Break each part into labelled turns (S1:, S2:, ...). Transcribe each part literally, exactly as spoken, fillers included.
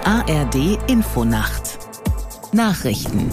S1: A R D Infonacht Nachrichten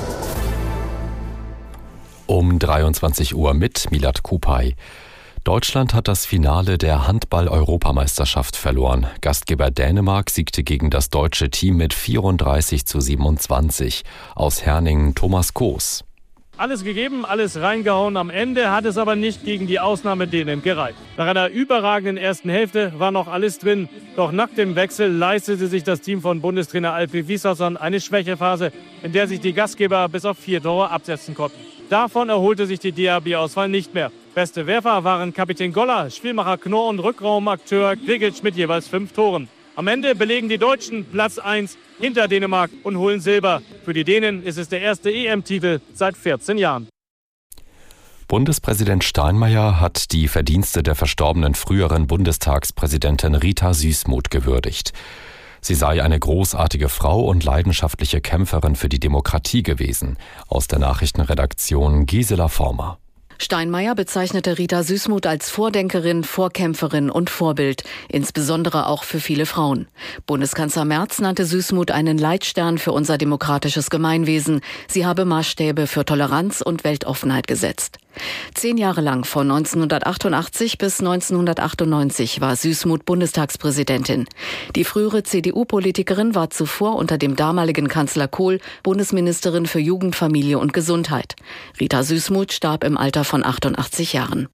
S2: um dreiundzwanzig Uhr mit Milad Kupay. Deutschland hat das Finale der Handball-Europameisterschaft verloren. Gastgeber Dänemark siegte gegen das deutsche Team mit vierunddreißig zu siebenundzwanzig. Aus Herning Thomas Koos.
S3: Alles gegeben, alles reingehauen. Am Ende hat es aber nicht gegen die Ausnahme Dänen gereicht. Nach einer überragenden ersten Hälfte war noch alles drin. Doch nach dem Wechsel leistete sich das Team von Bundestrainer Alfred Gislason eine Schwächephase, in der sich die Gastgeber bis auf vier Tore absetzen konnten. Davon erholte sich die D A B-Auswahl nicht mehr. Beste Werfer waren Kapitän Goller, Spielmacher Knorr und Rückraumakteur Grigic mit jeweils fünf Toren. Am Ende belegen die Deutschen Platz eins hinter Dänemark und holen Silber. Für die Dänen ist es der erste E M-Titel seit vierzehn Jahren.
S2: Bundespräsident Steinmeier hat die Verdienste der verstorbenen früheren Bundestagspräsidentin Rita Süssmuth gewürdigt. Sie sei eine großartige Frau und leidenschaftliche Kämpferin für die Demokratie gewesen. Aus der Nachrichtenredaktion Gisela Former.
S4: Steinmeier bezeichnete Rita Süssmuth als Vordenkerin, Vorkämpferin und Vorbild, insbesondere auch für viele Frauen. Bundeskanzler Merz nannte Süssmuth einen Leitstern für unser demokratisches Gemeinwesen. Sie habe Maßstäbe für Toleranz und Weltoffenheit gesetzt. Zehn Jahre lang, von neunzehnhundertachtundachtzig bis neunzehnhundertachtundneunzig, war Süssmuth Bundestagspräsidentin. Die frühere C D U-Politikerin war zuvor unter dem damaligen Kanzler Kohl Bundesministerin für Jugend, Familie und Gesundheit. Rita Süssmuth starb im Alter von achtundachtzig Jahren.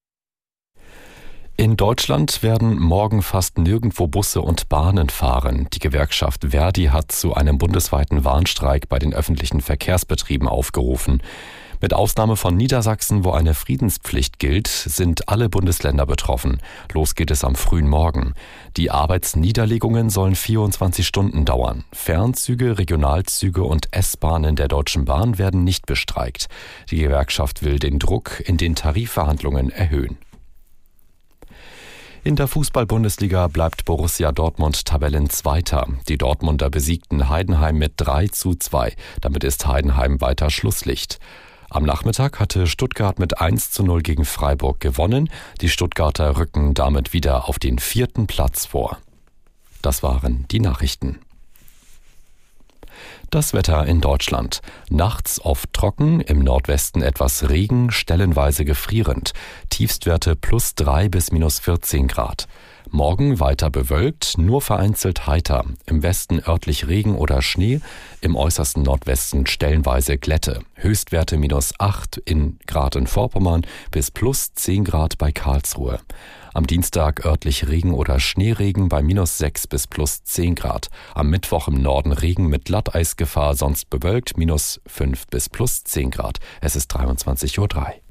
S2: In Deutschland werden morgen fast nirgendwo Busse und Bahnen fahren. Die Gewerkschaft Verdi hat zu einem bundesweiten Warnstreik bei den öffentlichen Verkehrsbetrieben aufgerufen. Mit Ausnahme von Niedersachsen, wo eine Friedenspflicht gilt, sind alle Bundesländer betroffen. Los geht es am frühen Morgen. Die Arbeitsniederlegungen sollen vierundzwanzig Stunden dauern. Fernzüge, Regionalzüge und S-Bahnen der Deutschen Bahn werden nicht bestreikt. Die Gewerkschaft will den Druck in den Tarifverhandlungen erhöhen. In der Fußball-Bundesliga bleibt Borussia Dortmund Tabellenzweiter. Die Dortmunder besiegten Heidenheim mit drei zu zwei. Damit ist Heidenheim weiter Schlusslicht. Am Nachmittag hatte Stuttgart mit eins zu null gegen Freiburg gewonnen. Die Stuttgarter rücken damit wieder auf den vierten Platz vor. Das waren die Nachrichten. Das Wetter in Deutschland. Nachts oft trocken, im Nordwesten etwas Regen, stellenweise gefrierend. Tiefstwerte plus drei bis minus vierzehn Grad. Morgen weiter bewölkt, nur vereinzelt heiter. Im Westen örtlich Regen oder Schnee, im äußersten Nordwesten stellenweise Glätte. Höchstwerte minus acht in Grad in Vorpommern bis plus zehn Grad bei Karlsruhe. Am Dienstag örtlich Regen oder Schneeregen bei minus sechs bis plus zehn Grad. Am Mittwoch im Norden Regen mit Glatteisgefahr, sonst bewölkt minus fünf bis plus zehn Grad. Es ist dreiundzwanzig Uhr drei.